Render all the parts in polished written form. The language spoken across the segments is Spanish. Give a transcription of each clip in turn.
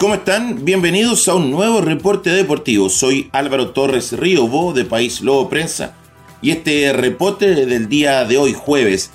¿Cómo están? Bienvenidos a un nuevo reporte deportivo. Soy Álvaro Torres Río de País Lobo Prensa y este reporte del día de hoy, jueves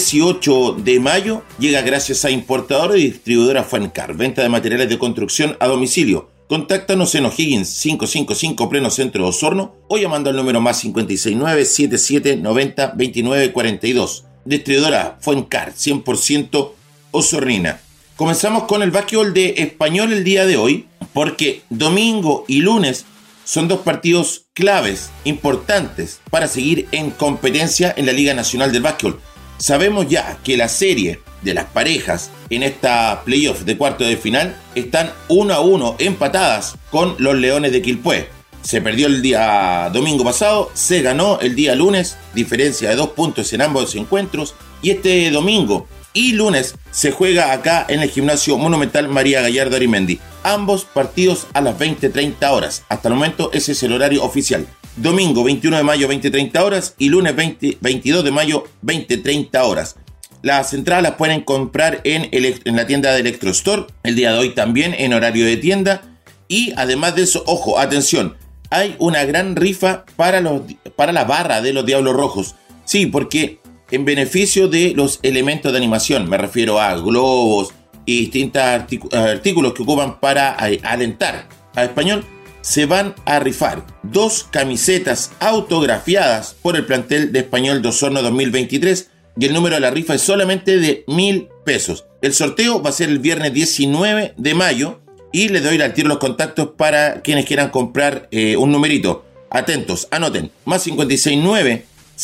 18 de mayo, llega gracias a importadora y distribuidora Fuencar, venta de materiales de construcción a domicilio. Contáctanos en O'Higgins 555 pleno centro de Osorno o llamando al número más 569 7790 2942. Distribuidora Fuencar, 100% osornina. Comenzamos con el básquetbol de Español el día de hoy, porque domingo y lunes son dos partidos claves, importantes, para seguir en competencia en la Liga Nacional del Básquetbol. Sabemos ya que la serie de las parejas en esta playoff de cuarto de final están 1-1 empatadas con los Leones de Quilpué. Se perdió el día domingo pasado, se ganó el día lunes, diferencia de 2 puntos en ambos encuentros, y este domingo y lunes se juega acá en el Gimnasio Monumental María Gallardo Arimendi. Ambos partidos a las 20:30 horas. Hasta el momento ese es el horario oficial. Domingo 21 de mayo 20:30 horas y lunes 22 de mayo 20:30 horas. Las entradas las pueden comprar en la tienda de Electro Store. El día de hoy también en horario de tienda. Y además de eso, ojo, atención, hay una gran rifa para la barra de los Diablos Rojos. Sí, porque en beneficio de los elementos de animación, me refiero a globos y distintos artículos que ocupan para alentar a Español, se van a rifar 2 camisetas autografiadas por el plantel de Español de Osorno 2023 y el número de la rifa es solamente de 1.000 pesos. El sorteo va a ser el viernes 19 de mayo y les doy al tiro los contactos para quienes quieran comprar un numerito. Atentos, anoten, más 569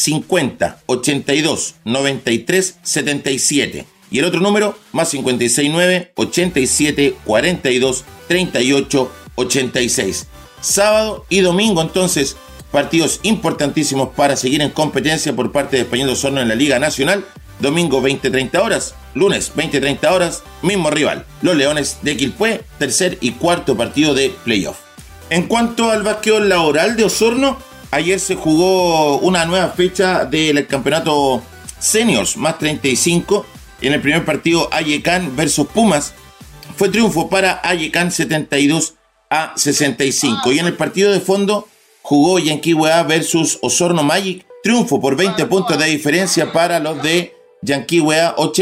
50 82 93 77 y el otro número más 569 87 42 38 86. Sábado y domingo entonces partidos importantísimos para seguir en competencia por parte de Español de Osorno en la Liga Nacional. Domingo 20:30 horas, lunes 20:30 horas, mismo rival, los Leones de Quilpué, tercer y cuarto partido de playoff. En cuanto al básquetbol laboral de Osorno, ayer se jugó una nueva fecha del campeonato Seniors más 35. En el primer partido, Ayecán versus Pumas. Fue triunfo para Ayecán 72-65. Y en el partido de fondo jugó Yanquihue versus Osorno Magic. Triunfo por 20 puntos de diferencia para los de Yanquihue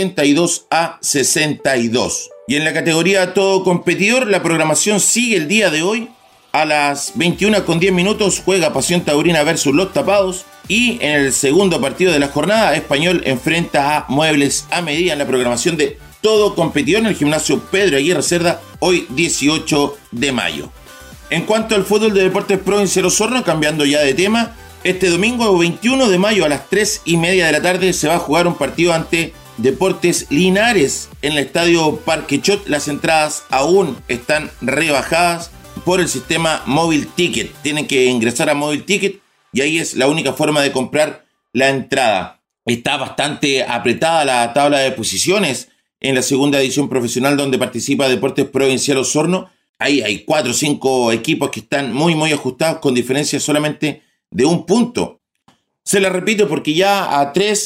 82-62. Y en la categoría todo competidor, la programación sigue el día de hoy. A las 21:10 juega Pasión Taurina versus Los Tapados. Y en el segundo partido de la jornada, Español enfrenta a Muebles a Medida en la programación de todo competidor en el gimnasio Pedro Aguirre Cerda, hoy 18 de mayo. En cuanto al fútbol de Deportes Provincial Osorno, cambiando ya de tema, este domingo 21 de mayo a las 3:30 de la tarde se va a jugar un partido ante Deportes Linares en el estadio Parque Chot. Las entradas aún están rebajadas por el sistema Móvil Ticket. Tienen que ingresar a Móvil Ticket y ahí es la única forma de comprar la entrada. Está bastante apretada la tabla de posiciones en la segunda edición profesional donde participa Deportes Provincial Osorno. Ahí hay 4 o 5 equipos que están muy ajustados con diferencia solamente de 1 punto. Se la repito porque ya a 3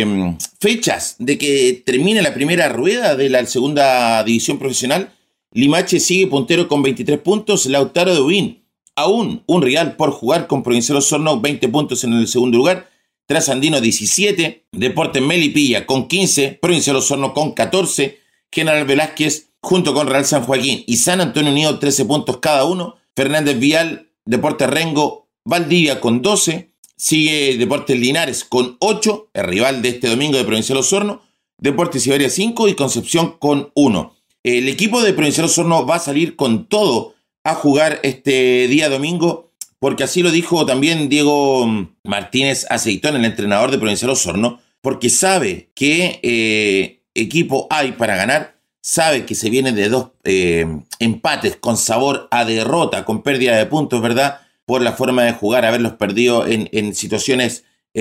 fechas de que termine la primera rueda de la segunda división profesional, Limache sigue puntero con 23 puntos, Lautaro de Ubín, aún un rival por jugar con Provincial Osorno, 20 puntos en el segundo lugar, Trasandino 17, Deportes Melipilla con 15, Provincial Osorno con 14, General Velázquez junto con Real San Joaquín y San Antonio Unido 13 puntos cada uno, Fernández Vial, Deportes Rengo, Valdivia con 12, sigue Deportes Linares con 8, el rival de este domingo de Provincial Osorno, Deportes Siberia 5 y Concepción con 1. El equipo de Provincial Osorno va a salir con todo a jugar este día domingo, porque así lo dijo también Diego Martínez Aceitón, el entrenador de Provincial Osorno, porque sabe que equipo hay para ganar, sabe que se viene de 2 empates con sabor a derrota, con pérdida de puntos, ¿verdad? Por la forma de jugar, haberlos perdido en situaciones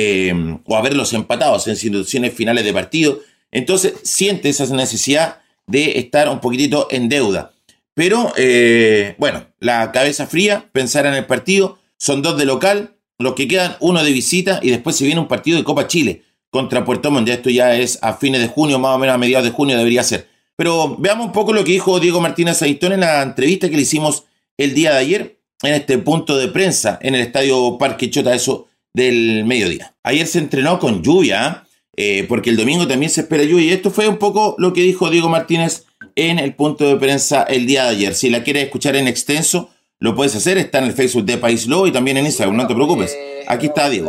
o haberlos empatados en situaciones finales de partido. Entonces siente esa necesidad de estar un poquitito en deuda. Pero, bueno, la cabeza fría, pensar en el partido. Son 2 de local, los que quedan 1 de visita y después se viene un partido de Copa Chile contra Puerto Montt. Esto ya es a fines de junio, más o menos a mediados de junio debería ser. Pero veamos un poco lo que dijo Diego Martínez Azeyton en la entrevista que le hicimos el día de ayer en este punto de prensa en el Estadio Parque Chota, eso del mediodía. Ayer se entrenó con lluvia, porque el domingo también se espera lluvia, y esto fue un poco lo que dijo Diego Martínez en el punto de prensa el día de ayer. Si la quieres escuchar en extenso, lo puedes hacer, está en el Facebook de País Lobo y también en Instagram, no te preocupes. Aquí está Diego.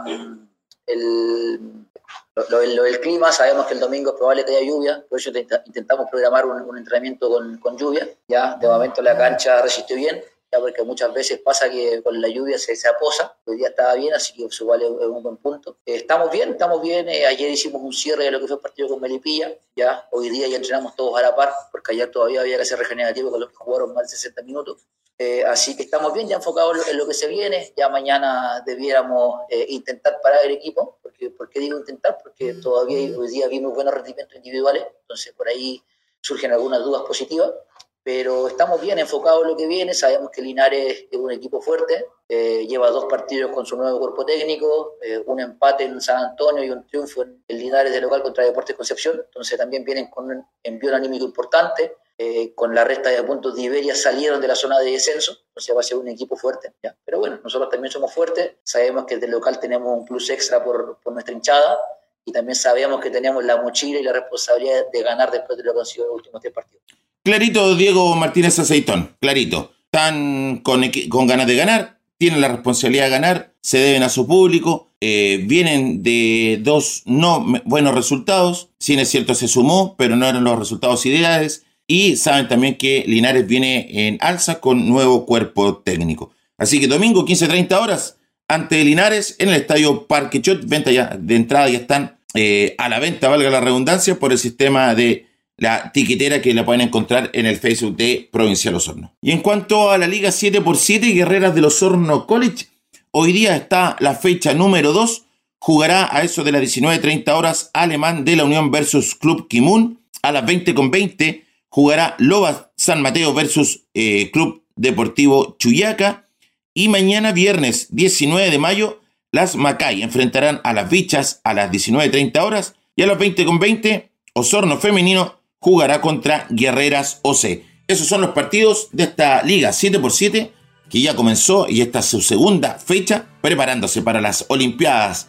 Lo del clima, sabemos que el domingo es probable que haya lluvia, por eso intentamos programar un entrenamiento con lluvia. Ya de momento la cancha resistió bien, ya porque muchas veces pasa que con la lluvia se aposa. Hoy día estaba bien, así que eso vale un buen punto. Estamos bien. Ayer hicimos un cierre de lo que fue el partido con Melipilla. Ya hoy día ya entrenamos todos a la par, porque ayer todavía había que ser regenerativo con los que jugaron más de 60 minutos. Así que estamos bien, ya enfocados en lo que se viene. Ya mañana debiéramos intentar parar el equipo. ¿Por qué digo intentar? Porque todavía hoy día vimos buenos rendimientos individuales, entonces por ahí surgen algunas dudas positivas, pero estamos bien enfocados en lo que viene. Sabemos que Linares es un equipo fuerte, lleva 2 partidos con su nuevo cuerpo técnico, un empate en San Antonio y un triunfo en Linares de local contra Deportes Concepción, entonces también vienen con un envío anímico importante. Con la resta de puntos de Iberia salieron de la zona de descenso, entonces va a ser un equipo fuerte, ¿ya? Pero bueno, nosotros también somos fuertes, sabemos que desde el local tenemos un plus extra por nuestra hinchada, y también sabemos que tenemos la mochila y la responsabilidad de ganar después de lo que han sido los últimos 3 partidos. Clarito, Diego Martínez Azeyton, clarito. Están con ganas de ganar, tienen la responsabilidad de ganar, se deben a su público, vienen de 2 no buenos resultados, si es cierto se sumó, pero no eran los resultados ideales. Y saben también que Linares viene en alza con nuevo cuerpo técnico. Así que domingo 15:30 horas ante Linares en el Estadio Parque Chot. Venta ya de entrada ya están a la venta, valga la redundancia, por el sistema de la tiquetera que la pueden encontrar en el Facebook de Provincial Osorno. Y en cuanto a la Liga 7x7 Guerreras del Osorno College, hoy día está la fecha número 2. Jugará a eso de las 19:30 horas Alemán de la Unión versus Club Kimun. A las 20:20 jugará Lobas San Mateo versus Club Deportivo Chuyaca. Y mañana viernes 19 de mayo, las Macay enfrentarán a las Bichas a las 19:30 horas. Y a las 20:20, Osorno Femenino jugará contra Guerreras OC. Esos son los partidos de esta Liga 7x7 que ya comenzó y esta es su segunda fecha, preparándose para las Olimpiadas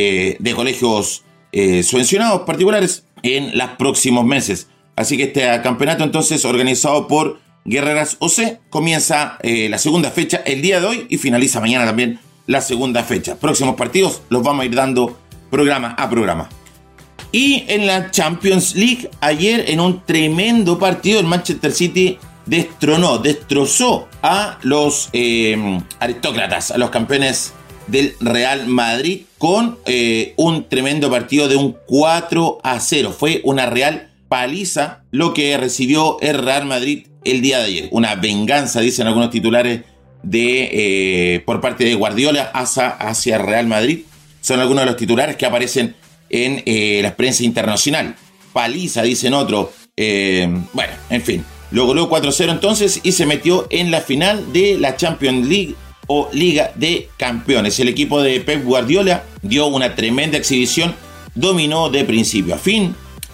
de colegios subvencionados particulares en los próximos meses. Así que este campeonato entonces organizado por Guerreras OC comienza la segunda fecha el día de hoy y finaliza mañana también la segunda fecha. Próximos partidos los vamos a ir dando programa a programa. Y en la Champions League, ayer en un tremendo partido, el Manchester City destrozó a los aristócratas, a los campeones del Real Madrid con un tremendo partido de un 4-0. Fue una real paliza lo que recibió el Real Madrid el día de ayer. Una venganza, dicen algunos titulares, por parte de Guardiola hacia el Real Madrid. Son algunos de los titulares que aparecen en la prensa internacional. Paliza, dicen otros. Bueno, en fin. Lo goleó 4-0 entonces y se metió en la final de la Champions League o Liga de Campeones. El equipo de Pep Guardiola dio una tremenda exhibición, dominó de principio a fin.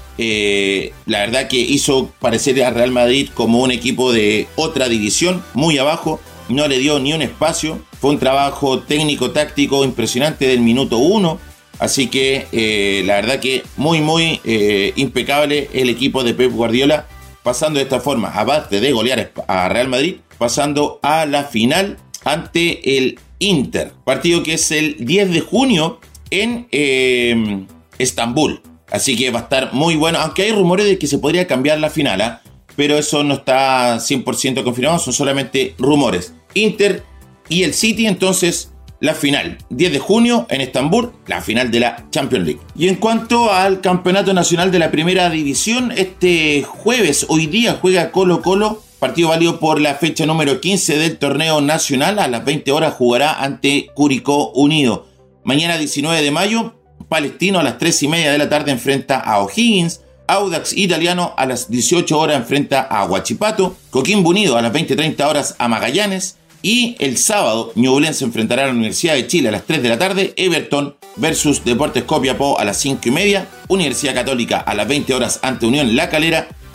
La verdad que hizo parecer a Real Madrid como un equipo de otra división, muy abajo, no le dio ni un espacio. Fue un trabajo técnico-táctico impresionante del minuto 1. Así que la verdad que muy impecable el equipo de Pep Guardiola, pasando de esta forma, a base de golear a Real Madrid, pasando a la final ante el Inter. Partido que es el 10 de junio en Estambul. Así que va a estar muy bueno, aunque hay rumores de que se podría cambiar la final, pero eso no está 100% confirmado, son solamente rumores. Inter y el City, entonces, la final, 10 de junio en Estambul, la final de la Champions League. Y en cuanto al Campeonato Nacional de la Primera División, este jueves, hoy día, juega Colo-Colo, partido válido por la fecha número 15 del torneo nacional. A las 20 horas jugará ante Curicó Unido. Mañana 19 de mayo, Palestino a las 3:30 de la tarde enfrenta a O'Higgins. Audax Italiano a las 18 horas enfrenta a Huachipato. Coquimbo Unido a las 20:30 horas a Magallanes. Y el sábado, Ñublense se enfrentará a la Universidad de Chile a las 3 de la tarde. Everton versus Deportes Copiapó a las 5:30. Universidad Católica a las 20 horas ante Unión La Calera.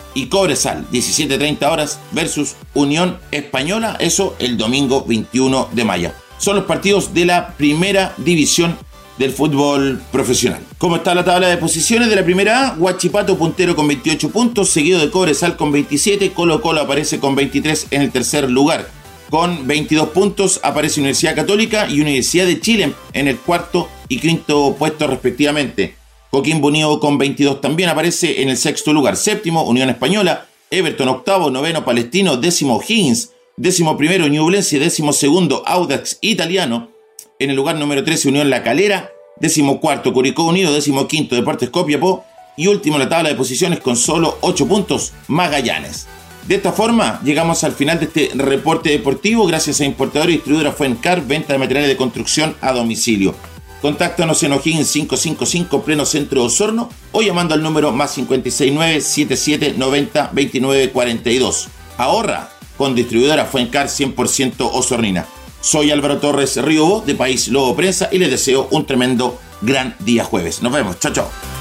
y Cobresal, 17:30 horas versus Unión Española, eso el domingo 21 de mayo. Son los partidos de la primera división del fútbol profesional. ¿Cómo está la tabla de posiciones de la primera A? Huachipato puntero con 28 puntos, seguido de Cobresal con 27, Colo-Colo aparece con 23 en el tercer lugar. Con 22 puntos aparece Universidad Católica y Universidad de Chile en el cuarto y quinto puesto respectivamente. Coquimbo Unido con 22 también aparece en el sexto lugar. Séptimo, Unión Española, Everton octavo, noveno Palestino, décimo O'Higgins, décimo primero Ñublense, décimo segundo Audax Italiano. En el lugar número 13, Unión La Calera, décimo cuarto Curicó Unido, décimo quinto Deportes Copiapó y último en la tabla de posiciones con solo 8 puntos, Magallanes. De esta forma, llegamos al final de este reporte deportivo gracias a Importadora y Distribuidora Fuencar, venta de materiales de construcción a domicilio. Contáctanos en O'Higgins 555, pleno centro de Osorno, o llamando al número más 569-7790-2942. Ahorra con Distribuidora Fuencar 100% osornina. Soy Álvaro Torres Río, de País Lobo Prensa, y les deseo un tremendo gran día jueves. Nos vemos. Chao, chao.